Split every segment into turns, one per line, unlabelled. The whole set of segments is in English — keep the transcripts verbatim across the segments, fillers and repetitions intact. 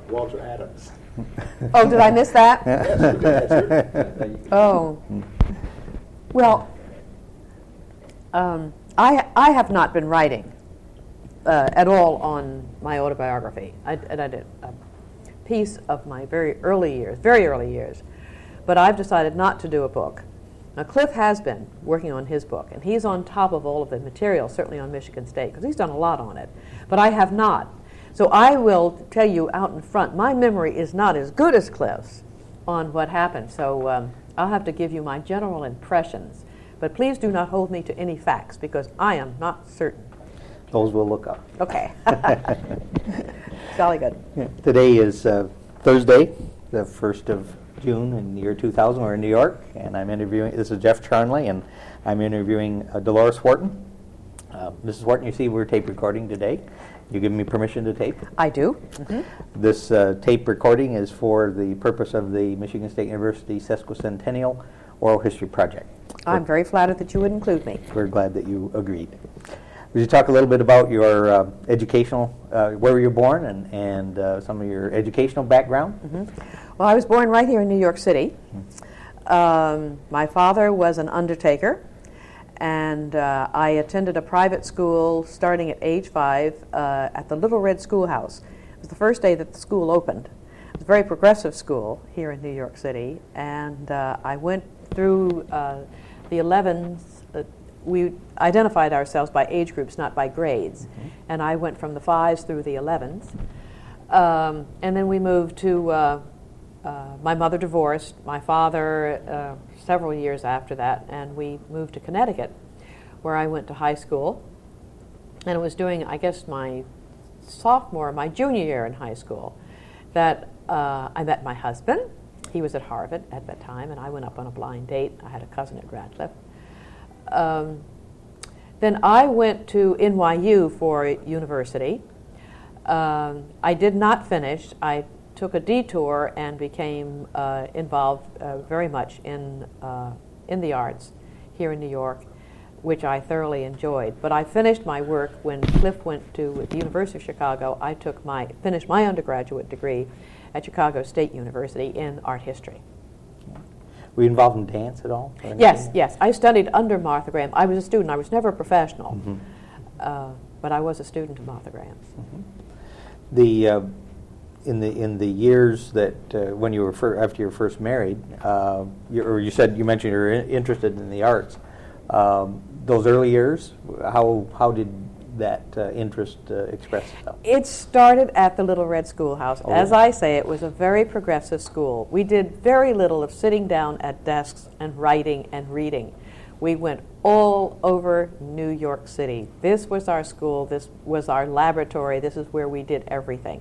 Walter Adams.
Oh, did I miss that?
Yes, you can answer.
Oh. Well, um, I, I have not been writing uh, at all on my autobiography. I, and I did a piece of my very early years, very early years. But I've decided not to do a book. Now, Cliff has been working on his book, and he's on top of all of the material, certainly on Michigan State, because he's done a lot on it. But I have not. So I will tell you out in front, my memory is not as good as Cliff's on what happened. So um, I'll have to give you my general impressions. But please do not hold me to any facts, because I am not certain.
Those we'll look up.
Okay. Jolly good.
Yeah. Today is uh, Thursday, the first of June in the year two thousand. We're in New York, and I'm interviewing, this is Jeff Charnley, and I'm interviewing uh, Dolores Wharton. Uh, Missus Wharton, you see we're tape recording today. You give me permission to tape?
I do. Mm-hmm.
This uh, tape recording is for the purpose of the Michigan State University Sesquicentennial Oral History Project.
I'm very flattered that you would include me.
We're glad that you agreed. Would you talk a little bit about your uh, educational, uh, where were you born, and, and uh, some of your educational background?
Mm-hmm. Well, I was born right here in New York City. Mm-hmm. Um, my father was an undertaker, and uh, I attended a private school starting at age five uh, at the Little Red Schoolhouse. It was the first day that the school opened. It was a very progressive school here in New York City, and uh, I went through uh, the elevens. Uh, we identified ourselves by age groups, not by grades, mm-hmm. and I went from the fives through the elevens. Um, and then we moved to, uh, uh, my mother divorced, my father uh, several years after that, and we moved to Connecticut, where I went to high school. And it was during, I guess, my sophomore, my junior year in high school, that uh, I met my husband. He was at Harvard at that time, and I went up on a blind date. I had a cousin at Radcliffe. Um, then I went to N Y U for university. Um, I did not finish. I took a detour and became uh, involved uh, very much in uh, in the arts here in New York, which I thoroughly enjoyed. But I finished my work when Cliff went to the University of Chicago. I took my finished my undergraduate degree at Chicago State University in art history.
Were you involved in dance at all?
Yes, yes. I studied under Martha Graham. I was a student. I was never a professional,
mm-hmm.
uh, but I was a student of Martha Graham's.
Mm-hmm. The uh, in the in the years that uh, when you were fir- after you were first married, uh, you, or you said you mentioned you were in- interested in the arts. Um, those early years, how how did that uh, interest uh, express itself?
It started at the Little Red Schoolhouse.
Oh,
As
yeah.
I say, it was a very progressive school. We did very little of sitting down at desks and writing and reading. We went all over New York City. This was our school. This was our laboratory. This is where we did everything.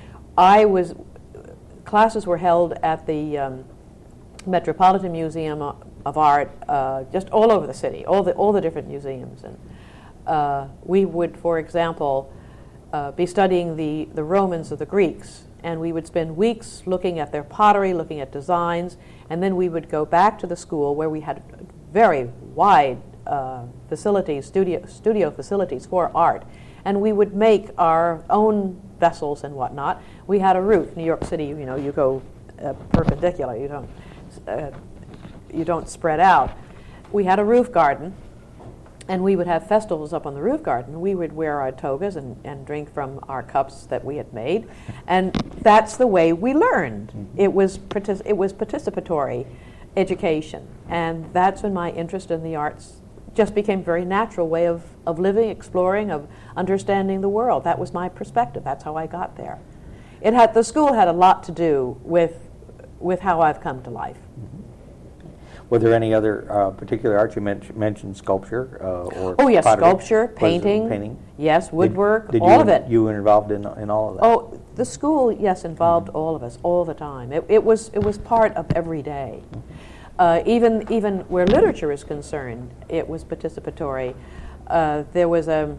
I was, classes were held at the um, Metropolitan Museum of Art, uh, just all over the city, all the all the different museums. And uh, we would, for example, uh, be studying the, the Romans or the Greeks, and we would spend weeks looking at their pottery, looking at designs, and then we would go back to the school where we had very wide uh, facilities, studio studio facilities for art, and we would make our own vessels and whatnot. We had a roof. New York City, you know, you go uh, perpendicular. You don't uh, you don't spread out. We had a roof garden, and we would have festivals up on the roof garden. We would wear our togas and, and drink from our cups that we had made, and that's the way we learned. Mm-hmm. It was partic- it was participatory education, and that's when my interest in the arts just became a very natural way of, of living, exploring, of understanding the world. That was my perspective. That's how I got there. It had the school had a lot to do with with how I've come to life.
Mm-hmm. Were there any other uh, particular arts? You men- mentioned sculpture uh, or
oh yes,
pottery.
sculpture, painting,
painting,
yes, woodwork,
did, did
all
you,
of it.
You were involved in in all of that.
Oh, the school, yes, involved mm-hmm. all of us all the time. It, it was it was part of every day. Mm-hmm. Uh, even even where literature is concerned, it was participatory. Uh, there was a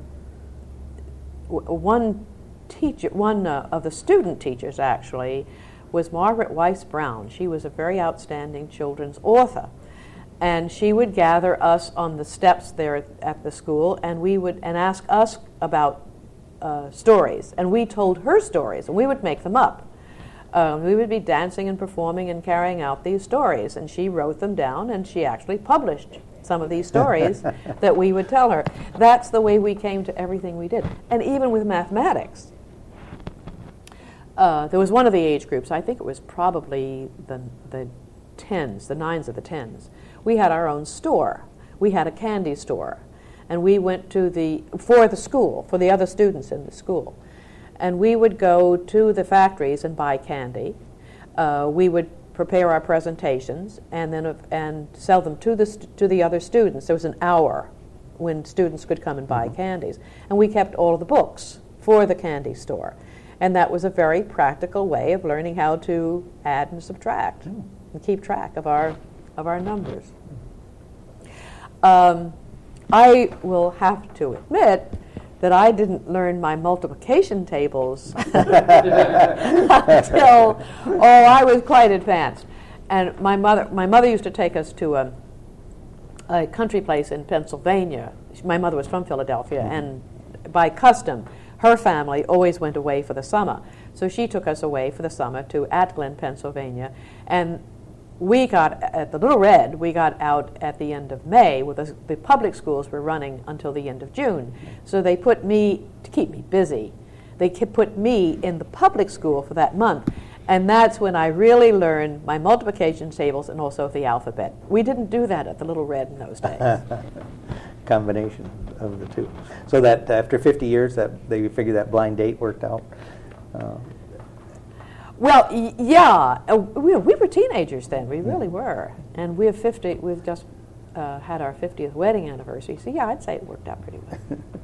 w- one teacher, one uh, of the student teachers actually, was Margaret Weiss Brown. She was a very outstanding children's author, and she would gather us on the steps there at, at the school, and we would and ask us about uh, stories, and we told her stories, and we would make them up. Um, we would be dancing and performing and carrying out these stories, and she wrote them down, and she actually published some of these stories that we would tell her. That's the way we came to everything we did. And even with mathematics, uh, there was one of the age groups, I think it was probably the, the tens, the nines of the tens. We had our own store. We had a candy store. And we went to the, for the school, for the other students in the school. And we would go to the factories and buy candy. Uh, we would prepare our presentations and then uh, and sell them to the st- to the other students. There was an hour when students could come and buy candies, and we kept all of the books for the candy store, and that was a very practical way of learning how to add and subtract mm. and keep track of our of our numbers. Um, I will have to admit that I didn't learn my multiplication tables until, oh, I was quite advanced. And my mother, my mother used to take us to a, a country place in Pennsylvania. My mother was from Philadelphia, and by custom, her family always went away for the summer. So she took us away for the summer to Atglen, Pennsylvania, and we got, at the Little Red, we got out at the end of May, where the, the public schools were running until the end of June. So they put me, to keep me busy, they put me in the public school for that month. And that's when I really learned my multiplication tables and also the alphabet. We didn't do that at the Little Red in those days.
Combination of the two. So that after fifty years, that they figured that blind date worked out? Uh,
Well, y- yeah, uh, we, we were teenagers then. We really were, and we're fifty. We've just uh, had our fiftieth wedding anniversary. So yeah, I'd say it worked out pretty well.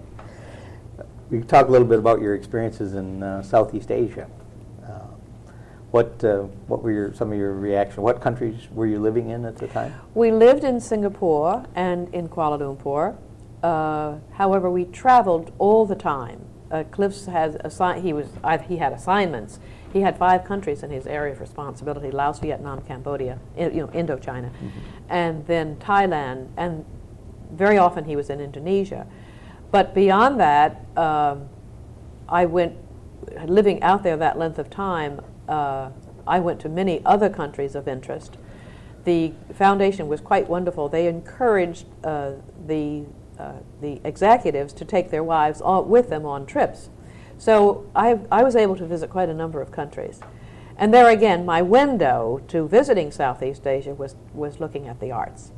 We can talk a little bit about your experiences in uh, Southeast Asia. Uh, what uh, what were your some of your reactions? What countries were you living in at the time?
We lived in Singapore and in Kuala Lumpur. Uh, however, we traveled all the time. Uh, Cliffs has assi- he was uh, he had assignments. He had five countries in his area of responsibility: Laos, Vietnam, Cambodia, I- you know, Indochina, mm-hmm. and then Thailand, and very often he was in Indonesia. But beyond that, um, I went, living out there that length of time, uh, I went to many other countries of interest. The foundation was quite wonderful. They encouraged uh, the uh, the executives to take their wives all, with them on trips. So I, I was able to visit quite a number of countries. And there again, my window to visiting Southeast Asia was, was looking at the arts.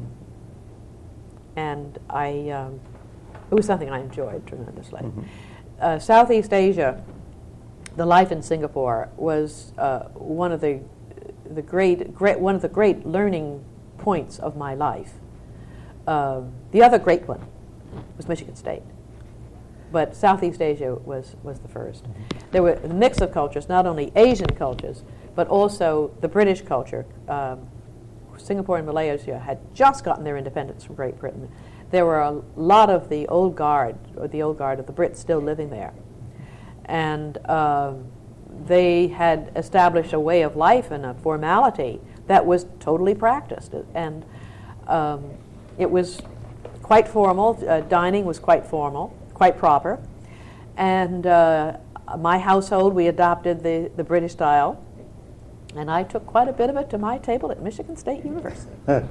And I, um, it was something I enjoyed tremendously. Mm-hmm. Uh, Southeast Asia, the life in Singapore was uh, one of the, the great, great, one of the great learning points of my life. Uh, the other great one was Michigan State. But Southeast Asia was, was the first. There were a mix of cultures, not only Asian cultures, but also the British culture. Um, Singapore and Malaysia had just gotten their independence from Great Britain. There were a lot of the old guard, or the old guard of the Brits still living there. And um, they had established a way of life and a formality that was totally practiced. And um, it was quite formal. Uh, dining was quite formal. Quite proper. And uh, my household, we adopted the, the British style, and I took quite a bit of it to my table at Michigan State University.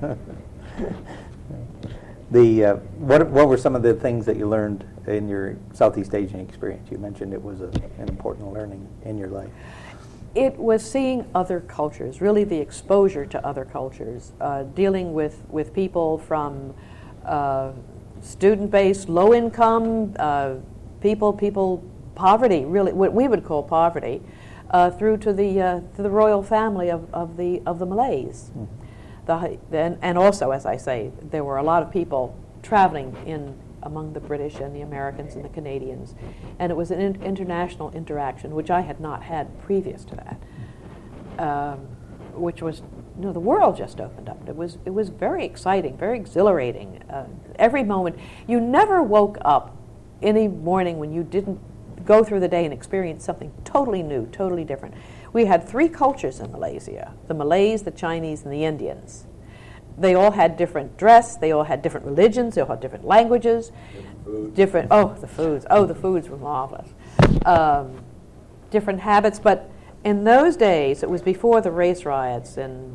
the uh, what what were some of the things that you learned in your Southeast Asian experience? You mentioned it was a, an important learning in your life.
It was seeing other cultures, really the exposure to other cultures, uh, dealing with, with people from uh, student-based, low-income uh, people, people, poverty, really, what we would call poverty, uh, through to the uh, to the royal family of, of the of the Malays. Mm. The, and, and also, as I say, there were a lot of people traveling in among the British and the Americans and the Canadians, and it was an in- international interaction which I had not had previous to that, um, which was. You know, the world just opened up. It was it was very exciting, very exhilarating. Uh, every moment, you never woke up any morning when you didn't go through the day and experience something totally new, totally different. We had three cultures in Malaysia: the Malays, the Chinese, and the Indians. They all had different dress. They all had different religions. They all had different languages.
Food.
Different. Oh, the foods. Oh, the foods were marvelous. Um, different habits, but In those days, it was before the race riots in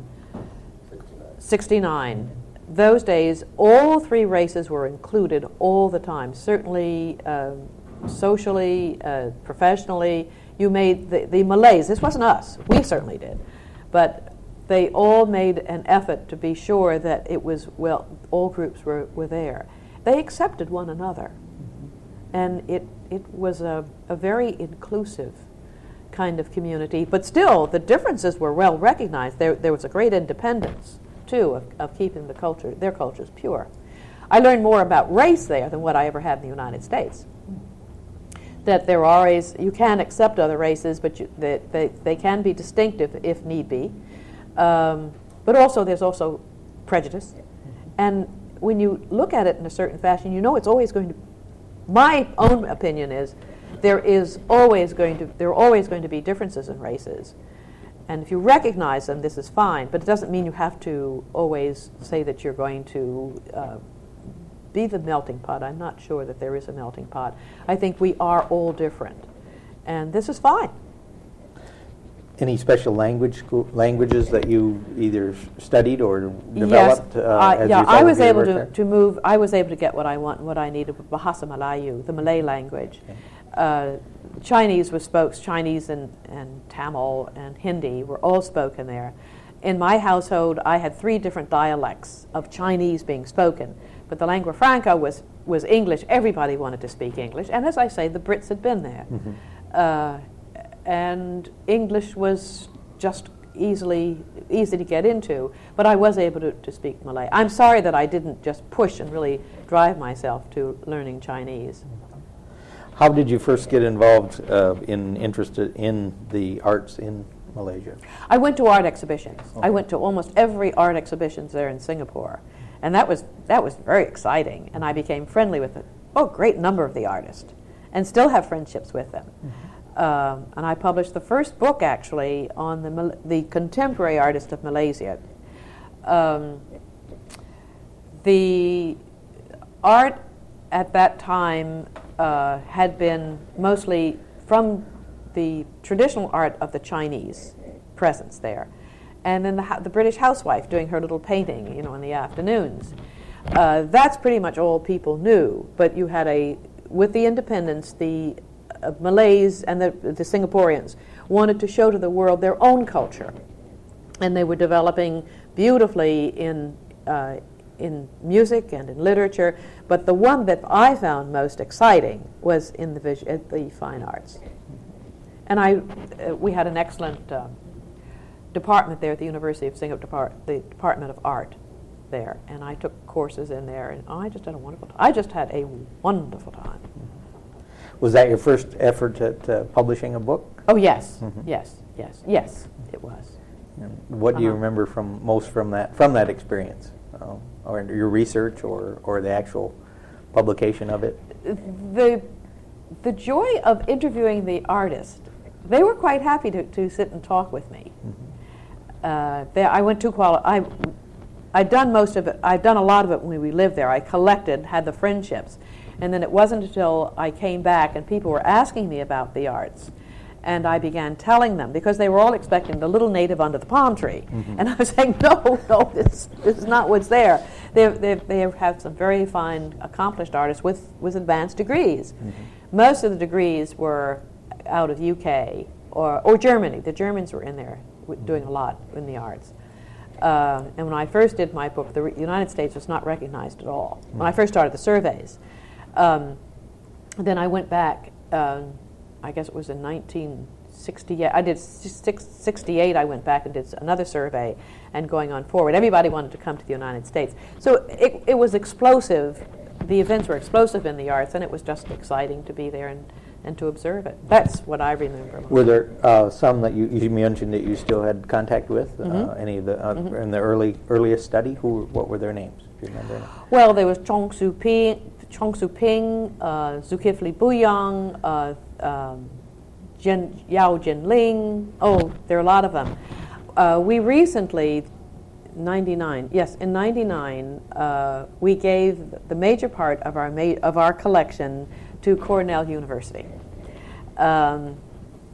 sixty-nine. Those days, all three races were included all the time. Certainly, uh, socially, uh, professionally, you made the, the Malays. This wasn't us. We certainly did, but they all made an effort to be sure that it was well. All groups were, were there. They accepted one another, and it it was a, a very inclusive kind of community. But still, the differences were well recognized. There there was a great independence too, of, of keeping the culture, their cultures pure. I learned more about race there than what I ever had in the United States. That there are always, you can accept other races, but you, they, they, they can be distinctive if need be. Um, but also, there's also prejudice. And when you look at it in a certain fashion, you know it's always going to, my own opinion is, there is always going to, there are always going to be differences in races. And if you recognize them, this is fine, but it doesn't mean you have to always say that you're going to uh, be the melting pot. I'm not sure that there is a melting pot. I think we are all different, and this is fine.
Any special language school, languages that you either studied or developed?
Yes,
uh,
uh,
as
yeah.
a result
I
of
was
your
able
work
to,
there?
to move. I was able to get what I want and what I needed with Bahasa Melayu, the Malay language.
Okay.
Uh, Chinese was spoke. Chinese and, and Tamil and Hindi were all spoken there. In my household, I had three different dialects of Chinese being spoken, but the lingua franca was, was English. Everybody wanted to speak English, and as I say, the Brits had been there.
Mm-hmm.
Uh, and English was just easily easy to get into, but I was able to, to speak Malay. I'm sorry that I didn't just push and really drive myself to learning Chinese.
How did you first get involved uh, in interested in the arts in Malaysia?
I went to art exhibitions.
Okay.
I went to almost every art exhibitions there in Singapore, and that was that was very exciting. And I became friendly with a oh great number of the artists, and still have friendships with them. Mm-hmm. Um, and I published the first book actually on the Mal- the contemporary artist of Malaysia. Um, the art at that time uh, had been mostly from the traditional art of the Chinese presence there, and then the, ho- the British housewife doing her little painting, you know, in the afternoons. Uh, that's pretty much all people knew. But you had a, with the independence, the uh, Malays and the, the Singaporeans wanted to show to the world their own culture, and they were developing beautifully in uh, in music and in literature. But the one that I found most exciting was in the vis- uh, the fine arts. And I, uh, we had an excellent uh, department there at the University of Singapore, Depart- the Department of Art there, and I took courses in there, and I just had a wonderful time. I just had a wonderful time.
Was that your first effort at uh, publishing a book?
Oh yes,
Mhm.
yes, yes, yes, it was.
And what do you
Uh-huh.
remember from most from that from that experience, uh, or your research, or or the actual publication of it?
The the joy of interviewing the artist. They were quite happy to, to sit and talk with me.
Mm-hmm.
Uh, they, I went to quali- I, I'd done most of it. I'd done a lot of it when we lived there. I collected, had the friendships, and then it wasn't until I came back and people were asking me about the arts, and I began telling them, because they were all expecting the little native under the palm tree,
Mm-hmm.
and I was saying, no, no, this, this is not what's there. They they they have some very fine, accomplished artists with with advanced degrees.
Mm-hmm.
Most of the degrees were out of U K or, or Germany. The Germans were in there w- doing a lot in the arts. Uh, and when I first did my book, the re- United States was not recognized at all. Mm. When I first started the surveys. Um, then I went back, um, I guess it was in nineteen sixty-eight. I did sixty-eight, I went back and did another survey, and going on forward. Everybody wanted to come to the United States. So it, it was explosive. The events were explosive in the arts, and it was just exciting to be there and and to observe it. That's what I remember.
Were there uh, some that you, you mentioned that you still had contact with?
Mm-hmm.
Uh, any of the uh,
Mm-hmm.
in the early earliest study? Who? What were their names? Do you remember?
Well, there was Chong Su Ping, Chong Su Ping, uh, Zulkifli Buyang, uh, um, Jin, Yao Jinling. Oh, there are a lot of them. Uh, we recently, ninety-nine, yes, in ninety-nine, uh, we gave the major part of our ma- of our collection to Cornell University. Um,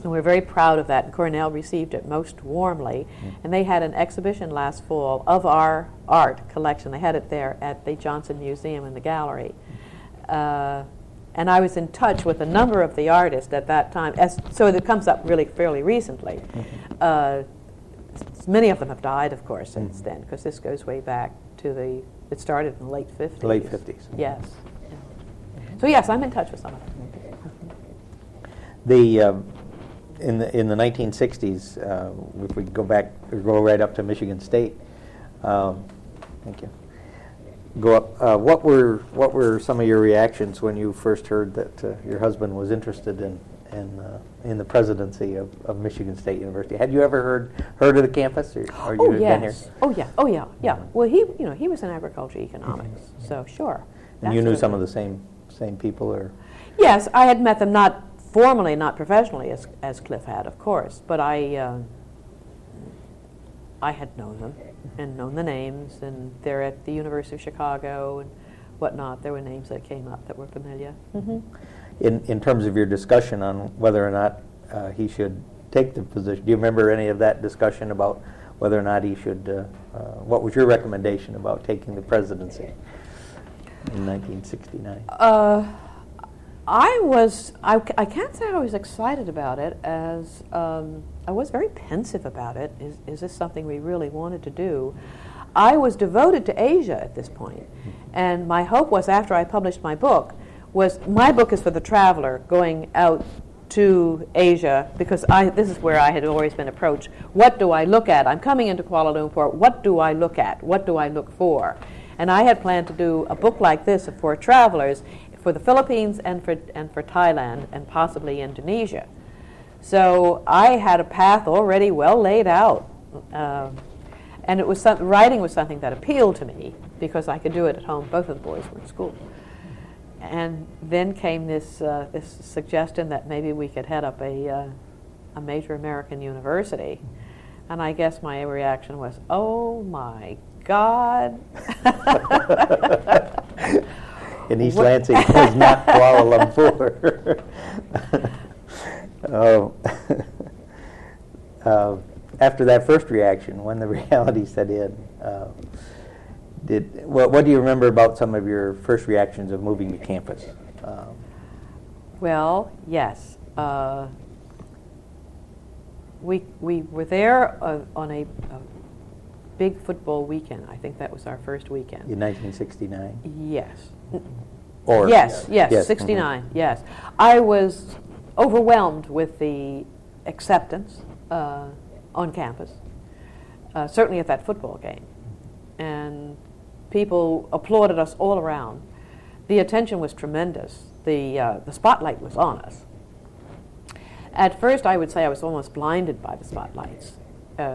And we're very proud of that. And Cornell received it most warmly.
Mm.
And they had an exhibition last fall of our art collection. They had it there at the Johnson Museum in the gallery. Uh, and I was in touch with a number of the artists at that time. As, so it comes up really fairly recently. Mm-hmm. uh, many of them have died, of course, since mm-hmm. then, because this goes way back to the, it started in the late fifties.
Late fifties.
Yes. Yeah. So yes, I'm in touch with some of them.
The... Um, In the in the nineteen sixties, uh, if we go back or go right up to Michigan State, um, thank you. Go up. Uh, what were what were some of your reactions when you first heard that uh, your husband was interested in in uh, in the presidency of, of Michigan State University? Had you ever heard heard of the campus, or, or you
oh
had
yes.
been here?
Oh yeah. Oh yeah. Yeah. Well, he you know he was in agriculture economics, mm-hmm. so sure.
And you knew some of the same same people, or?
Yes, I had met them not. Formally, not professionally, as as Cliff had, of course, but I uh, I had known them and known the names, and they're at the University of Chicago and whatnot. There were names that came up that were familiar. Mm-hmm.
In in terms of your discussion on whether or not uh, he should take the position, do you remember any of that discussion about whether or not he should? Uh, uh, what was your recommendation about taking the presidency in nineteen sixty-nine?
Uh, I was, I, I can't say I was excited about it, as um, I was very pensive about it. Is, is this something we really wanted to do? I was devoted to Asia at this point, and my hope was, after I published my book, was my book is for the traveler going out to Asia, because I, this is where I had always been approached. What do I look at? I'm coming into Kuala Lumpur. What do I look at? What do I look for? And I had planned to do a book like this for travelers, for the Philippines and for and for Thailand and possibly Indonesia. So I had a path already well laid out, uh, and it was some, writing was something that appealed to me because I could do it at home. Both of the boys were in school, and then came this uh, this suggestion that maybe we could head up a uh, a major American university, and I guess my reaction was, "Oh my God."
In East what? Lansing was not Kuala Lumpur. oh. uh, after that first reaction, when the reality set in, uh, did what, what do you remember about some of your first reactions of moving to campus? Um,
well, yes. Uh, we we were there uh, on a, a big football weekend. I think that was our first weekend.
In nineteen sixty-nine?
Yes.
Or
yes, yes,
yes.
sixty-nine, mm-hmm. yes. I was overwhelmed with the acceptance uh, on campus, uh, certainly at that football game. And people applauded us all around. The attention was tremendous. The, uh, the spotlight was on us. At first, I would say I was almost blinded by the spotlights. Uh,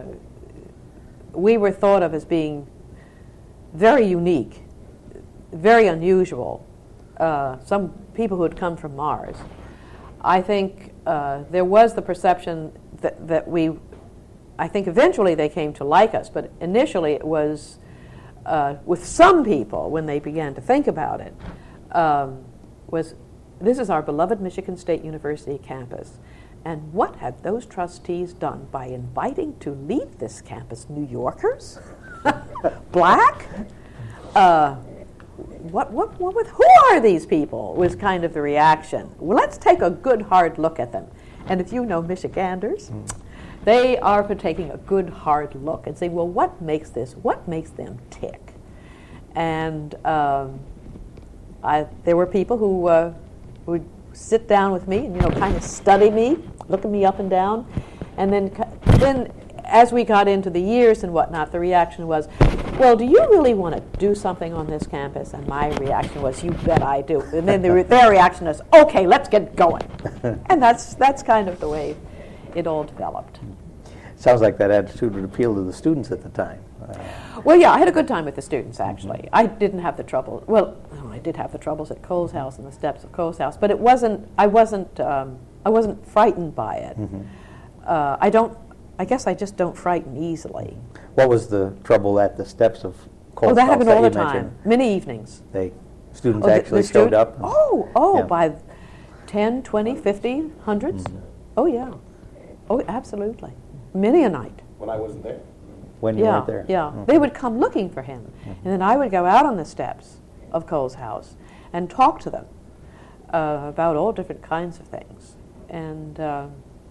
we were thought of as being very unique, very unusual. Uh, some people who had come from Mars. I think uh, there was the perception that, that we, I think eventually they came to like us, but initially it was uh, with some people, when they began to think about it, um, was this is our beloved Michigan State University campus. And what have those trustees done by inviting to leave this campus New Yorkers? Black? Uh, What, what, what, what, who are these people, was kind of the reaction. Well, let's take a good, hard look at them. And if you know Michiganders, mm. they are for taking a good, hard look and say, well, what makes this, what makes them tick? And um, I, there were people who uh, would sit down with me and, you know, kind of study me, looking me up and down. And then, then as we got into the years and whatnot, the reaction was, well, do you really want to do something on this campus? And my reaction was, you bet I do. And then the re- their reaction is, okay, let's get going. And that's that's kind of the way it all developed.
Sounds like that attitude would appeal to the students at the time. Uh,
well, yeah, I had a good time with the students, actually. Mm-hmm. I didn't have the trouble. Well, oh, I did have the troubles at Cole's house and the steps of Cole's house, but it wasn't. I wasn't. Um, I wasn't frightened by it. Mm-hmm. Uh, I don't. I guess I just don't frighten easily.
What was the trouble at the steps of Cole's
Oh, that
house
happened
that
all the
you
time.
mentioned?
Many evenings.
They students
oh, the,
actually
the
showed
stud-
up?
Oh, oh,
yeah.
by ten, twenty, fifty, hundreds. Mm-hmm. Oh, yeah. Oh, absolutely. Many a night.
When I wasn't there.
When you
yeah,
weren't there?
Yeah,
Mhm.
they would come looking for him. And then I would go out on the steps of Cole's house and talk to them uh, about all different kinds of things. And uh,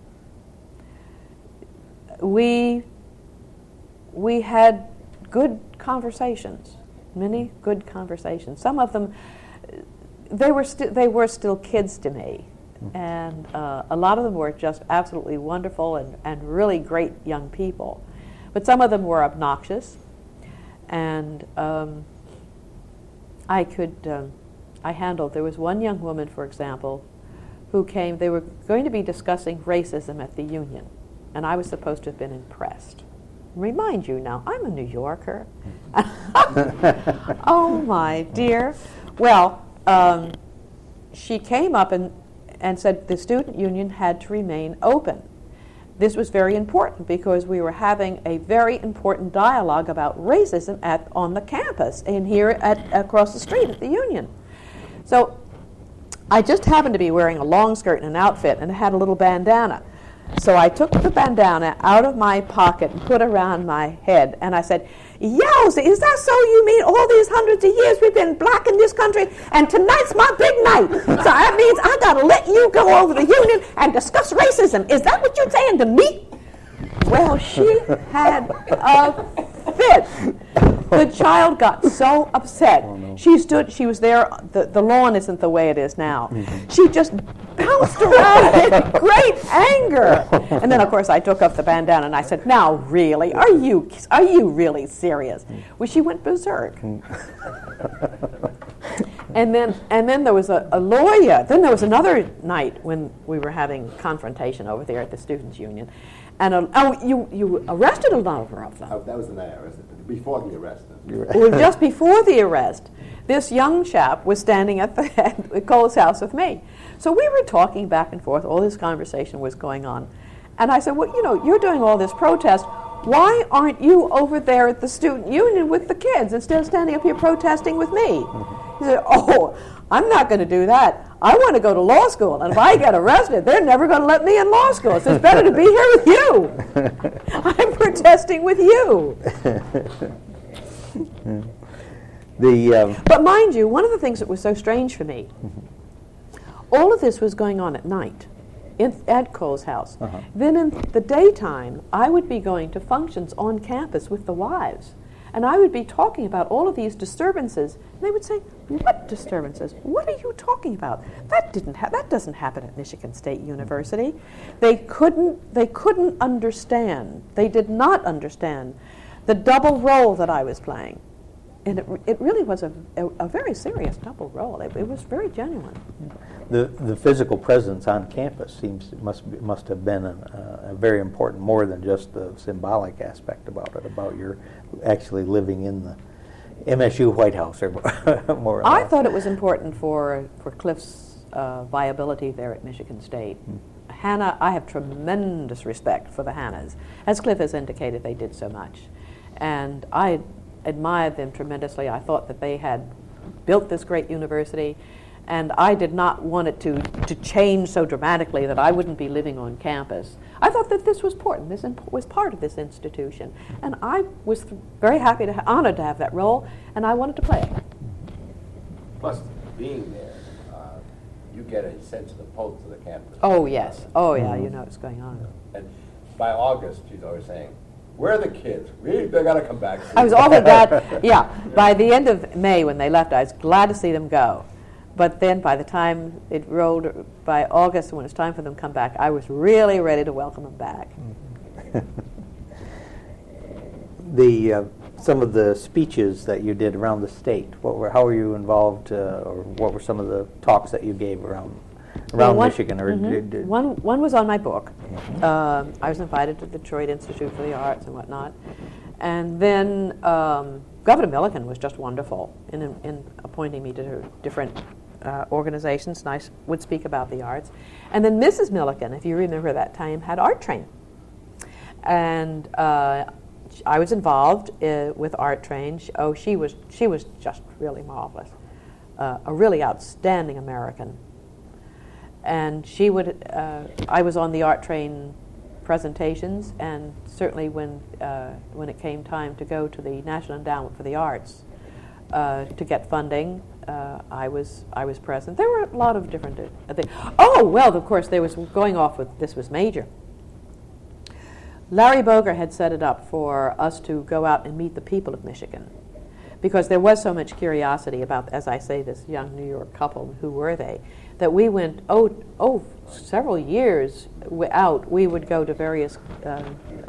we, we had good conversations, many good conversations. Some of them, they were, sti- they were still kids to me. And uh, a lot of them were just absolutely wonderful and, and really great young people. But some of them were obnoxious. And um, I could, um, I handled, there was one young woman, for example, who came, they were going to be discussing racism at the Union. And I was supposed to have been impressed. Remind you now, I'm a New Yorker. Oh my dear. Well, um, she came up and and said the student union had to remain open. This was very important because we were having a very important dialogue about racism at on the campus and here at across the street at the Union. So I just happened to be wearing a long skirt and an outfit and had a little bandana. So I took the bandana out of my pocket and put it around my head, and I said, "Yowza, is that so you mean all these hundreds of years we've been black in this country, and tonight's my big night? So that means I got to let you go over the Union and discuss racism. Is that what you're saying to me?" Well, she had a fit. The child got so upset.
Oh, no.
She stood, she was there, the, the lawn isn't the way it is now. Mm-hmm. She just bounced around in great anger. And then, of course, I took off the bandana and I said, "Now, really, are you are you really serious?" Well, she went berserk. And then and then there was a, a lawyer. Then there was another night when we were having confrontation over there at the Students' Union. And a, oh, you, you arrested a number of them.
Oh, that was the night I arrested. Before the arrest.
Well, just before the arrest, this young chap was standing at the at Cole's house with me. So we were talking back and forth. All this conversation was going on. And I said, "Well, you know, you're doing all this protest. Why aren't you over there at the student union with the kids instead of standing up here protesting with me?" He said, "Oh, I'm not going to do that. I want to go to law school, and if I get arrested, they're never going to let me in law school. So it's better to be here with you. I'm protesting with you."
the um,
But mind you, one of the things that was so strange for me, all of this was going on at night in, at Cole's house.
Uh-huh.
Then in the daytime, I would be going to functions on campus with the wives. And I would be talking about all of these disturbances. And they would say, "What disturbances? What are you talking about? That didn't ha- that doesn't happen at Michigan State University." They couldn't they couldn't understand. They did not understand the double role that I was playing. And it, it really was a, a, a very serious double role. It, it was very genuine.
the the physical presence on campus seems must be, must have been a, a very important, more than just the symbolic aspect about it, about your actually living in the M S U White House, or more. Or
I
less.
thought it was important for for Cliff's uh, viability there at Michigan State. Hmm. Hannah, I have tremendous respect for the Hannahs. As Cliff has indicated, they did so much. And I admired them tremendously. I thought that they had built this great university, and I did not want it to, to change so dramatically that I wouldn't be living on campus. I thought that this was important. This imp- was part of this institution. And I was th- very happy, to ha- honored to have that role, and I wanted to play it.
Plus, being there, uh, you get a sense of the pulse of the campus.
Oh, yes. Oh, yeah, you know what's going on.
And by August, she's always saying, "Where are the kids? We, they got to come back soon."
I was awfully glad. Yeah, by the end of May when they left, I was glad to see them go. But then by the time it rolled, by August when it was time for them to come back, I was really ready to welcome them back.
the uh, some of the speeches that you did around the state, what were how were you involved, uh, or what were some of the talks that you gave around around
Well, one,
Michigan? Or
mhm.
did, did
one one was on my book. Um, I was invited to the Detroit Institute for the Arts and whatnot, and then um, Governor Milliken was just wonderful in in appointing me to different uh, organizations, and I s- would speak about the arts. And then Missus Milliken, if you remember that time, had Art Train, and uh, I was involved uh, with Art Train. She, oh, she was she was just really marvelous, uh, a really outstanding American. And she would, uh, I was on the Art Train presentations, and certainly when uh, when it came time to go to the National Endowment for the Arts uh, to get funding, uh, I was I was present. There were a lot of different uh, things. Oh well, of course, there was going off with this was major. Larry Boger had set it up for us to go out and meet the people of Michigan, because there was so much curiosity about, as I say, this young New York couple. Who were they? That we went oh oh several years w- out. We would go to various uh,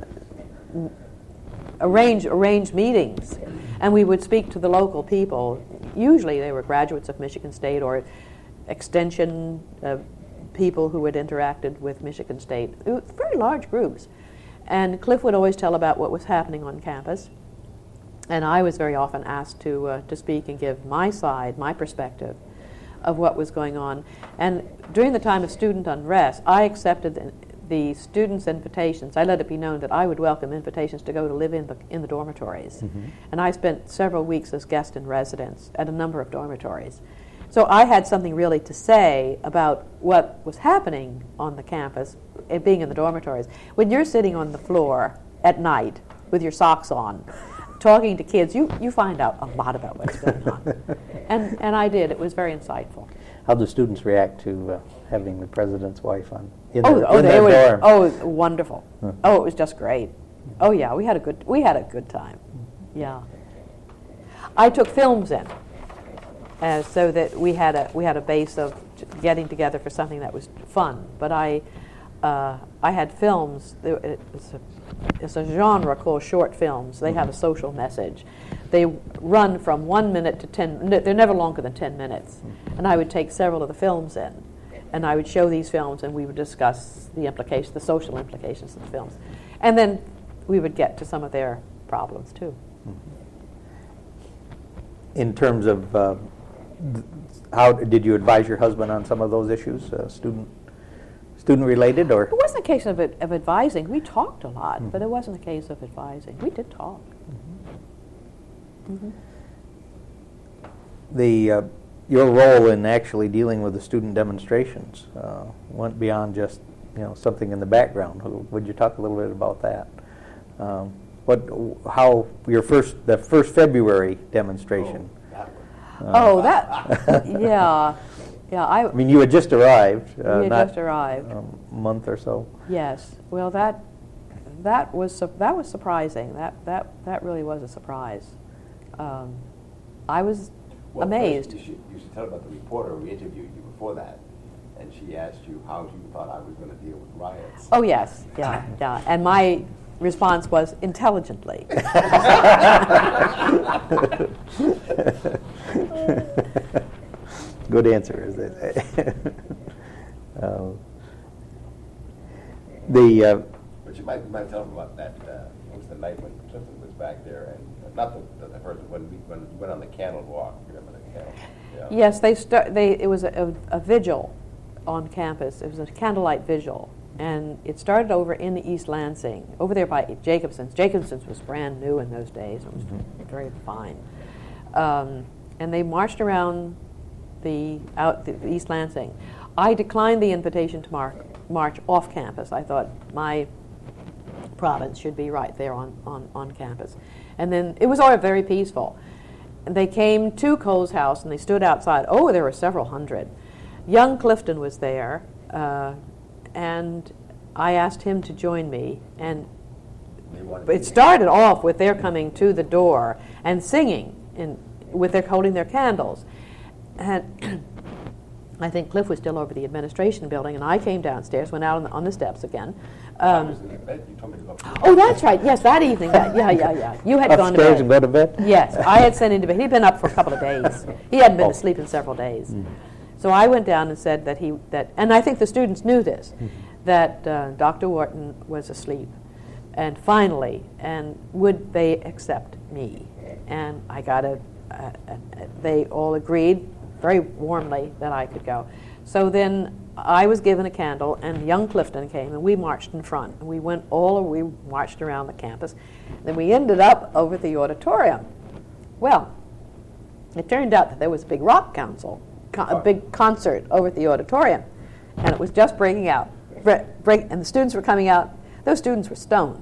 arrange arrange meetings, and we would speak to the local people. Usually, they were graduates of Michigan State or extension uh, people who had interacted with Michigan State. It was very large groups. And Cliff would always tell about what was happening on campus, and I was very often asked to uh, to speak and give my side, my perspective of what was going on. And during the time of student unrest, I accepted the, the students' invitations. I let it be known that I would welcome invitations to go to live in the in the dormitories. Mm-hmm. And I spent several weeks as guest in residence at a number of dormitories. So I had something really to say about what was happening on the campus, it being in the dormitories. When you're sitting on the floor at night with your socks on, talking to kids, you, you find out a lot about what's going on. And and I did. It was very insightful.
How do students react to uh, having the president's wife on in
oh,
their,
oh,
in
they
their
were,
dorm?
Oh, wonderful.
Huh.
Oh, it was just great. Oh yeah, we had a good we had a good time. Yeah. I took films in. Uh, so that we had a we had a base of getting together for something that was fun. But I uh, I had films. It's a, it's a genre called short films. They have a social message. They run from one minute to ten. They're never longer than ten minutes. And I would take several of the films in, and I would show these films, and we would discuss the implications, the social implications of the films, and then we would get to some of their problems too.
In terms of uh, how did you advise your husband on some of those issues, uh, student student related, or?
It wasn't a case of it, of advising. We talked a lot, mm-hmm. but it wasn't a case of advising. We did talk. Mm-hmm. Mm-hmm. The uh, your role in actually dealing with the student demonstrations uh, went beyond just you know something in the background. Would you talk a little bit about that? Um, what how your first the first February demonstration? Uh, oh, that, yeah, yeah. I,
I mean, you had just arrived. Uh,
we had
not
just arrived.
A month or so.
Yes. Well, that that was su- that was surprising. That that that really was a surprise. Um, I was
well,
amazed.
You should, you should tell about the reporter who interviewed you before that, and she asked you how you thought I was going to deal with riots.
Oh yes, yeah, yeah. And my response was intelligently.
Good answer, as they say. uh, the uh,
but you might, you might tell them about that. Uh, it was the night when Clifton was back there, and uh, not the, the, the first when we when we went on the candle walk. Remember the candle? Yeah.
Yes, they start. They it was a, a, a vigil on campus. It was a candlelight vigil. And it started over in the East Lansing, over there by Jacobson's. Jacobson's was brand new in those days. It was mm-hmm. very fine. Um, and they marched around the out the East Lansing. I declined the invitation to mar- march off campus. I thought my province should be right there on, on, on campus. And then it was all very peaceful. And they came to Cole's house and they stood outside. Oh, there were several hundred. Young Clifton was there. Uh, And I asked him to join me, and it started off with their coming to the door and singing, in, with their holding their candles. And I think Cliff was still over the administration building, and I came downstairs, went out on the, on the steps again. Um, oh, that's right. Yes, that evening. That, yeah, yeah, yeah. You had gone to bed.
Upstairs and go to bed?
Yes, I had sent him to bed. He'd been up for a couple of days. He hadn't been
oh.
asleep in several days. Mm. So I went down and said that he that, and I think the students knew this, mm-hmm. that uh, Doctor Wharton was asleep, and finally, and would they accept me? And I got a, a, a, they all agreed very warmly that I could go. So then I was given a candle, and young Clifton came, and we marched in front, and we went all, we marched around the campus. Then we ended up over at the auditorium. Well, it turned out that there was a big rock council. A big concert over at the auditorium, and it was just breaking out. Bre- break, and the students were coming out. those students were stoned.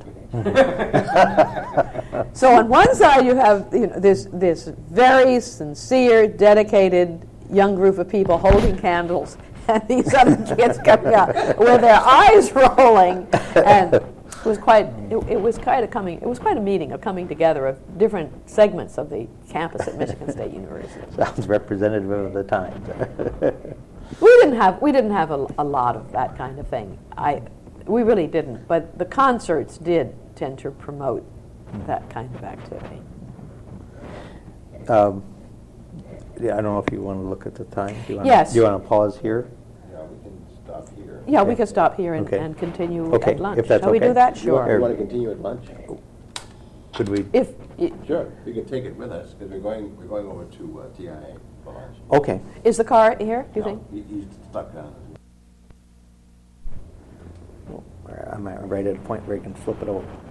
So on one side you have you know, this this very sincere, dedicated young group of people holding candles, and these other kids coming out with their eyes rolling, and it was quite it, it was quite a coming it was quite a meeting, a coming together of different segments of the campus at Michigan State University.
Sounds representative of the times.
We didn't have we didn't have a, a lot of that kind of thing. I we really didn't, but the concerts did tend to promote that kind of activity.
Um, yeah, I don't know if you want to look at the time. Do you want
Yes.
To, do you want to pause here?
Yeah, we can stop here.
Yeah,
Okay.
we could stop here and,
Okay.
and continue
Okay,
at lunch.
if that's
Shall we
okay.
do that?
You want,
Sure.
you want to continue at lunch?
Could we?
If y-
Sure, you can take it with us, because we're going, we're going over to uh, T I A for lunch.
Okay.
is the car here? Do you
No,
think?
he- He's stuck down.
I might write at a point where you can flip it over.